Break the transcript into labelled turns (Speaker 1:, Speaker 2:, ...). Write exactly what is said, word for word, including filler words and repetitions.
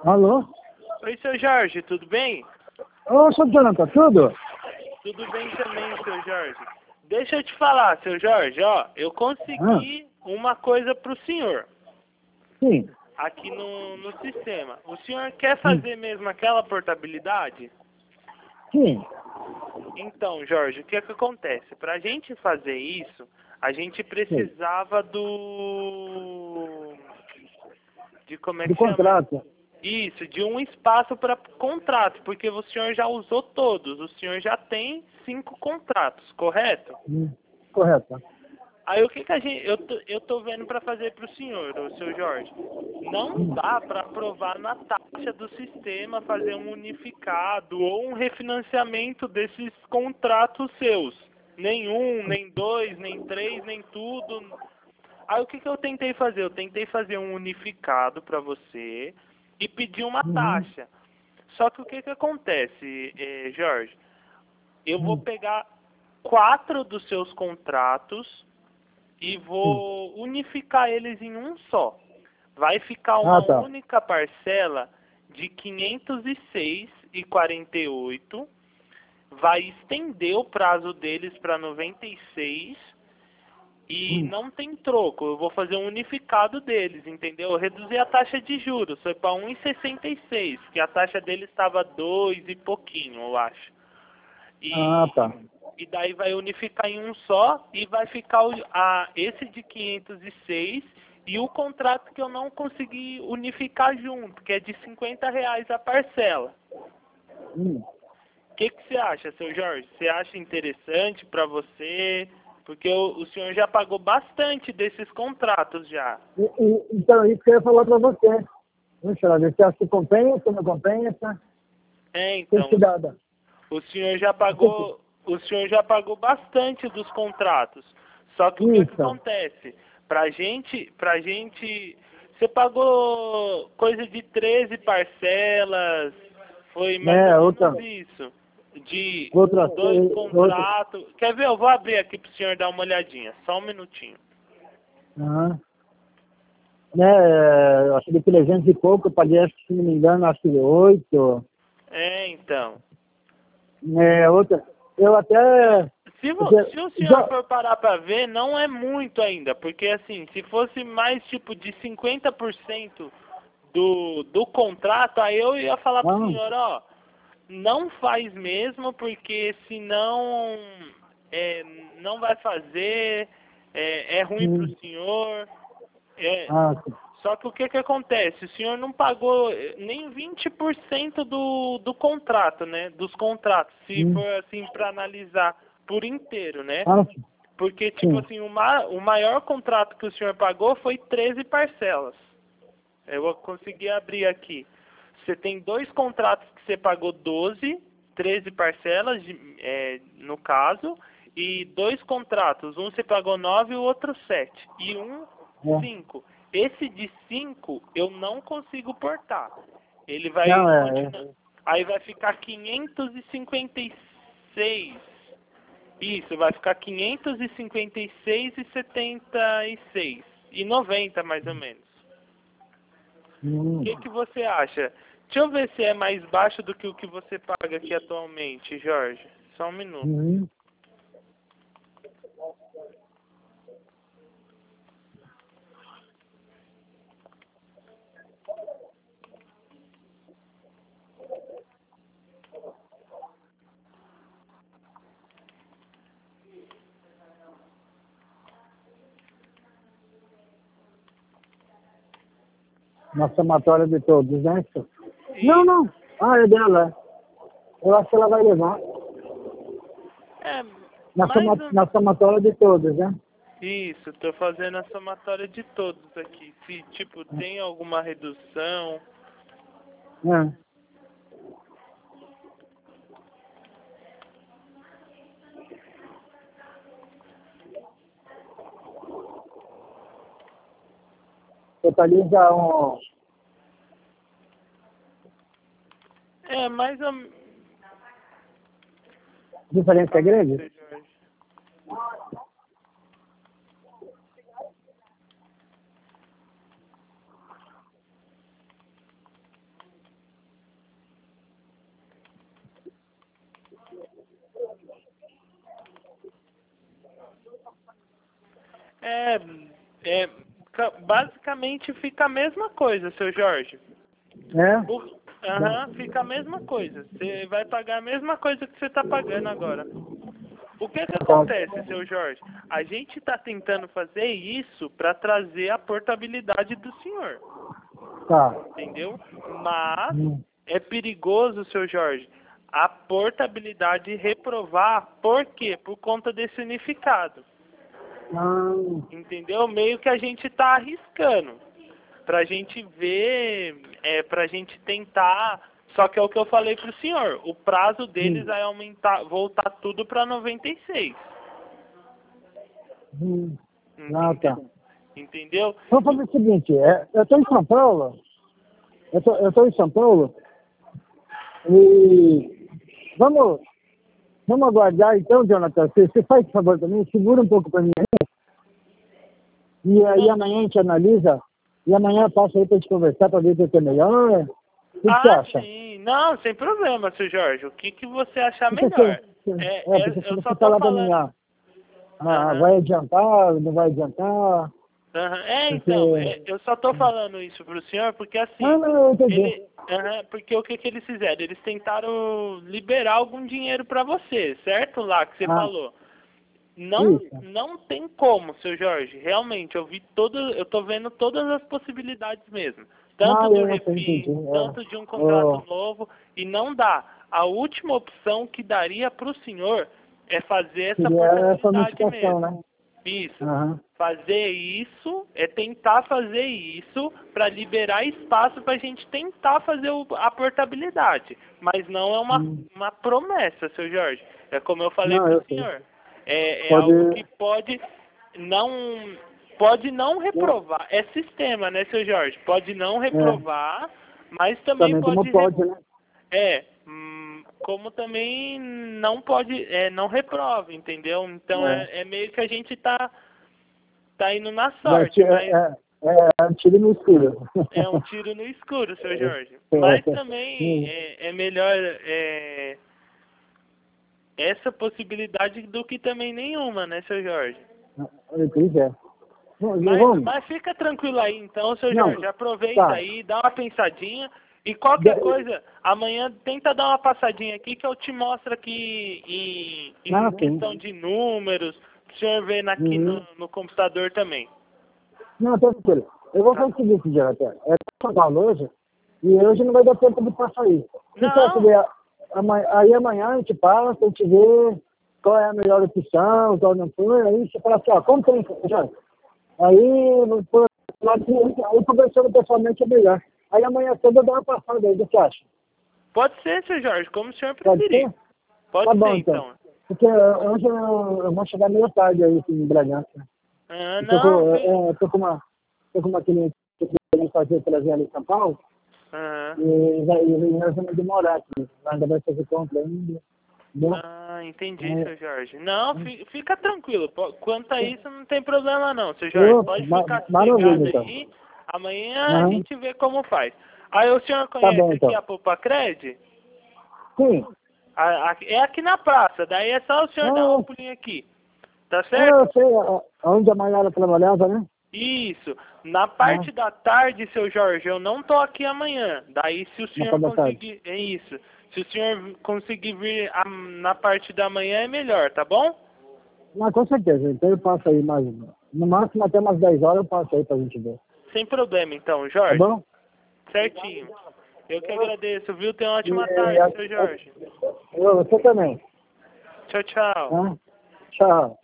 Speaker 1: Alô?
Speaker 2: Oi, seu Jorge, tudo bem?
Speaker 1: Ô, seu Jonathan, tudo?
Speaker 2: Tudo bem também, seu Jorge. Deixa eu te falar, seu Jorge, ó, eu consegui uma coisa pro senhor
Speaker 1: Sim.
Speaker 2: aqui no, no sistema. O senhor quer
Speaker 1: Hum.
Speaker 2: fazer mesmo aquela portabilidade?
Speaker 1: Sim.
Speaker 2: Então, Jorge, o que é que acontece? Pra gente fazer isso, a gente precisava do... de como é
Speaker 1: Do
Speaker 2: que chama?
Speaker 1: contrato.
Speaker 2: Isso, de um espaço para contrato, porque o senhor já usou todos, o senhor já tem cinco contratos, correto?
Speaker 1: Hum. Correto.
Speaker 2: Aí o que que a gente, eu tô, eu tô vendo para fazer para o senhor, o seu Jorge? Não dá para aprovar na taxa do sistema fazer um unificado ou um refinanciamento desses contratos seus. Nenhum, nem dois, nem três, nem tudo. Aí o que que eu tentei fazer? Eu tentei fazer um unificado para você e pedir uma
Speaker 1: Uhum.
Speaker 2: taxa. Só que o que que acontece, eh, Jorge? Eu vou
Speaker 1: Hum.
Speaker 2: pegar quatro dos seus contratos e
Speaker 1: Sim.
Speaker 2: vou unificar eles em um só. Vai ficar
Speaker 1: Ah,
Speaker 2: uma
Speaker 1: tá.
Speaker 2: única parcela de quinhentos e seis e quarenta e oito. Vai estender o prazo deles para noventa e seis e
Speaker 1: Hum.
Speaker 2: não tem troco. Eu vou fazer um unificado deles, entendeu? Eu reduzi a taxa de juros, foi para um vírgula sessenta e seis, que a taxa deles estava dois e pouquinho, eu acho.
Speaker 1: Ah,
Speaker 2: E,
Speaker 1: tá.
Speaker 2: e daí vai unificar em um só e vai ficar o, a, esse de quinhentos e seis e o contrato que eu não consegui unificar junto, que é de cinquenta reais a parcela.
Speaker 1: Hum.
Speaker 2: O que que você acha, seu Jorge? Você acha interessante para você? Porque o, o senhor já pagou bastante desses contratos já.
Speaker 1: E, e, então, isso que eu ia falar para você. Puxa, ver se acha que compensa, não compensa.
Speaker 2: É,
Speaker 1: Tem
Speaker 2: então,
Speaker 1: que dar. dar.
Speaker 2: o senhor já pagou, o senhor já pagou bastante dos contratos. Só que o que que
Speaker 1: Isso.
Speaker 2: acontece? Pra gente, pra gente, você pagou coisa de treze parcelas, foi mais
Speaker 1: É,
Speaker 2: ou
Speaker 1: outra.
Speaker 2: menos isso. De
Speaker 1: Outra.
Speaker 2: dois
Speaker 1: Outra.
Speaker 2: contratos. Quer ver? Eu vou abrir aqui pro senhor dar uma olhadinha. Só um minutinho.
Speaker 1: Aham. Né, eu acho que trezentos e pouco, eu paguei, acho que, se não me engano, acho que oito.
Speaker 2: É, então.
Speaker 1: É, outra. Eu até.
Speaker 2: Se, vo-
Speaker 1: porque
Speaker 2: se o senhor
Speaker 1: já-
Speaker 2: for parar pra ver, não é muito ainda, porque assim, se fosse mais tipo de cinquenta por cento do, do contrato, aí eu ia falar pro
Speaker 1: ah,
Speaker 2: senhor, ó, não faz mesmo, porque senão é, não vai fazer, é, é ruim pro
Speaker 1: hum,
Speaker 2: senhor. É,
Speaker 1: ah, sim.
Speaker 2: só que o que que acontece? O senhor não pagou eh, nem vinte por cento do, do contrato, né? Dos contratos, se
Speaker 1: Hum,
Speaker 2: for assim para analisar por inteiro, né?
Speaker 1: ah, sim.
Speaker 2: Porque, tipo
Speaker 1: Sim.
Speaker 2: assim, o, ma o maior contrato que o senhor pagou foi treze parcelas. Eu vou conseguir abrir aqui. Você tem dois contratos que você pagou doze, treze parcelas, de- é, no caso, e dois contratos. Um você pagou nove e o outro sete. E um,
Speaker 1: É.
Speaker 2: cinco. Esse de cinco eu não consigo portar. Ele vai
Speaker 1: Não, é.
Speaker 2: continuar. Aí vai ficar quinhentos e cinquenta e seis. Isso, vai ficar quinhentos e cinquenta e seis e setenta e seis. E noventa mais ou menos. O
Speaker 1: Hum,
Speaker 2: que que você acha? Deixa eu ver se é mais baixo do que o que você paga aqui atualmente, Jorge. Só um minuto.
Speaker 1: hum. Na somatória de todos, né? Não,
Speaker 2: E
Speaker 1: não. Ah, é dela. Eu acho que ela vai levar.
Speaker 2: é
Speaker 1: Na,
Speaker 2: mais
Speaker 1: soma,
Speaker 2: ou...
Speaker 1: na somatória de todos, né?
Speaker 2: Isso, tô fazendo a somatória de todos aqui. Se tipo tem alguma redução.
Speaker 1: É. Totaliza um.
Speaker 2: É mais ou
Speaker 1: Diferença
Speaker 2: Fala aí,
Speaker 1: grande?
Speaker 2: seu Jorge. É, é, ca- basicamente fica a mesma coisa, seu Jorge.
Speaker 1: É?
Speaker 2: O- Aham, fica a mesma coisa. Você vai pagar a mesma coisa que você está pagando agora. O que que acontece, seu Jorge? A gente está tentando fazer isso para trazer a portabilidade do senhor,
Speaker 1: Tá.
Speaker 2: entendeu? Mas
Speaker 1: Hum.
Speaker 2: é perigoso, seu Jorge, a portabilidade reprovar. Por quê? Por conta desse unificado.
Speaker 1: Ah,
Speaker 2: Entendeu? Meio que a gente está arriscando. Pra gente ver, é, pra gente tentar. Só que é o que eu falei pro senhor. O prazo deles
Speaker 1: hum.
Speaker 2: vai aumentar, voltar tudo pra noventa e seis.
Speaker 1: Hum. Ah, tá.
Speaker 2: Entendeu?
Speaker 1: Vamos fazer o seguinte, é, eu estou em São Paulo, eu tô, eu tô em São Paulo, e vamos, vamos aguardar então, Jonathan, você, você faz por favor também, segura um pouco para mim aí, e aí amanhã a gente analisa, e amanhã eu passo aí para gente conversar para ver o que é melhor. O que, que você
Speaker 2: Ah,
Speaker 1: acha?
Speaker 2: sim. Não, sem problema, seu Jorge. O que, que você achar
Speaker 1: Porque
Speaker 2: melhor?
Speaker 1: você,
Speaker 2: É,
Speaker 1: é,
Speaker 2: é,
Speaker 1: porque se
Speaker 2: eu
Speaker 1: você
Speaker 2: só tô
Speaker 1: falar para mim,
Speaker 2: falando.
Speaker 1: ah, ah,
Speaker 2: Aham.
Speaker 1: vai adiantar, não vai adiantar,
Speaker 2: Aham. É,
Speaker 1: porque...
Speaker 2: então, é, eu só tô falando isso pro senhor porque assim,
Speaker 1: Ah, não, eu entendi.
Speaker 2: ele, aham, porque o que que eles fizeram? Eles tentaram liberar algum dinheiro pra você, certo? Lá que você
Speaker 1: Ah,
Speaker 2: falou. Não,
Speaker 1: isso.
Speaker 2: não tem como, seu Jorge. Realmente, eu vi todo, eu tô vendo todas as possibilidades mesmo. Tanto
Speaker 1: Não,
Speaker 2: do
Speaker 1: eu
Speaker 2: refim,
Speaker 1: entendi. É.
Speaker 2: tanto de um contrato
Speaker 1: Oh,
Speaker 2: novo, e não dá. A última opção que daria para o senhor é fazer essa
Speaker 1: seria essa
Speaker 2: portabilidade
Speaker 1: unificação,
Speaker 2: mesmo.
Speaker 1: né?
Speaker 2: Isso.
Speaker 1: Aham.
Speaker 2: Fazer isso, é tentar fazer isso para liberar espaço para a gente tentar fazer o- a portabilidade. Mas não é uma,
Speaker 1: Hum.
Speaker 2: uma promessa, seu Jorge. É como eu falei
Speaker 1: Não,
Speaker 2: para
Speaker 1: eu
Speaker 2: o
Speaker 1: sei.
Speaker 2: senhor. É, é
Speaker 1: Pode.
Speaker 2: algo que pode não, pode não reprovar. É sistema, né, seu Jorge? Pode não
Speaker 1: É,
Speaker 2: reprovar, mas também
Speaker 1: também como
Speaker 2: pode... re-
Speaker 1: pode, né?
Speaker 2: É, hum, como também não pode... É, não reprova, entendeu? Então
Speaker 1: É.
Speaker 2: é, é meio que a gente tá tá indo na
Speaker 1: Vai
Speaker 2: sorte,
Speaker 1: ser-
Speaker 2: mas
Speaker 1: É, é, é um tiro no escuro.
Speaker 2: é um tiro no escuro, seu Jorge.
Speaker 1: É,
Speaker 2: Mas
Speaker 1: é.
Speaker 2: também
Speaker 1: Hum.
Speaker 2: é, é melhor é, essa possibilidade do que também nenhuma, né, seu Jorge?
Speaker 1: Pois é. Bom,
Speaker 2: Mas,
Speaker 1: vamos.
Speaker 2: mas fica tranquilo aí então, seu
Speaker 1: Não,
Speaker 2: Jorge. Aproveita
Speaker 1: tá.
Speaker 2: aí, dá uma pensadinha. E qualquer
Speaker 1: De-
Speaker 2: coisa, amanhã tenta dar uma passadinha aqui que eu te mostro aqui em,
Speaker 1: Ah,
Speaker 2: em
Speaker 1: sim.
Speaker 2: questão de números, pro senhor ver aqui
Speaker 1: Uhum.
Speaker 2: no, no computador também.
Speaker 1: Não, tranquilo. Eu vou
Speaker 2: Tá?
Speaker 1: fazer o seguinte, Jonathan. É São Paulo hoje, e hoje não vai dar tempo de passar isso. O que você acha
Speaker 2: Não,
Speaker 1: de amanhã, aí amanhã a gente passa, a gente vê qual é a melhor opção, qual não foi, aí você fala assim, ó, como tem, Jonathan? Aí, por lado, aí conversando pessoalmente é melhor. Aí amanhã toda eu dou uma passada aí, o que você acha?
Speaker 2: pode ser, seu Jorge, como o senhor
Speaker 1: Pode
Speaker 2: preferir.
Speaker 1: ser?
Speaker 2: Pode
Speaker 1: Tá bom,
Speaker 2: ser,
Speaker 1: então.
Speaker 2: então.
Speaker 1: Porque eh, hoje eu, eu vou chegar meio tarde aí assim, em Bragança.
Speaker 2: Ah,
Speaker 1: Eu tô
Speaker 2: não,
Speaker 1: com,
Speaker 2: fi...
Speaker 1: é, eu tô com uma, tô com uma cliente que eu queria fazer trazer ali em São Paulo,
Speaker 2: ah,
Speaker 1: e, vai- e nós vamos demorar aqui. Ainda vai fazer compra ainda. Entendeu?
Speaker 2: ah, entendi,
Speaker 1: É,
Speaker 2: seu Jorge. Não, fi- fica tranquilo. Po- Quanto a isso, não tem problema não, seu Jorge.
Speaker 1: eu,
Speaker 2: Pode
Speaker 1: ma-
Speaker 2: ficar
Speaker 1: maravilha,
Speaker 2: sossegado
Speaker 1: então.
Speaker 2: aí. Amanhã a
Speaker 1: Aham.
Speaker 2: gente vê como faz. Aí o senhor
Speaker 1: Tá bom,
Speaker 2: conhece aqui
Speaker 1: então.
Speaker 2: a Popacred?
Speaker 1: Sim.
Speaker 2: A- a- É aqui na praça, daí é só o senhor dar um
Speaker 1: Ah,
Speaker 2: pulinho aqui. Tá
Speaker 1: ah,
Speaker 2: certo?
Speaker 1: eu sei a- onde a Maiara trabalhava, né?
Speaker 2: Isso. Na
Speaker 1: Ah,
Speaker 2: parte da tarde, seu Jorge, eu não tô aqui amanhã. Daí, se o
Speaker 1: na
Speaker 2: senhor
Speaker 1: parte da tarde.
Speaker 2: conseguir... É isso. Se o senhor conseguir vir a- na parte da manhã, é melhor, tá bom?
Speaker 1: Não, com certeza. Então eu passo aí mais, no máximo até umas dez horas eu passo aí pra gente ver.
Speaker 2: Sem problema, então,
Speaker 1: Tá
Speaker 2: Jorge.
Speaker 1: bom?
Speaker 2: Certinho. Eu que agradeço, viu? Tenha uma
Speaker 1: E,
Speaker 2: ótima
Speaker 1: é,
Speaker 2: tarde, seu Jorge.
Speaker 1: eu, você também.
Speaker 2: Tchau, tchau.
Speaker 1: Tá? Tchau.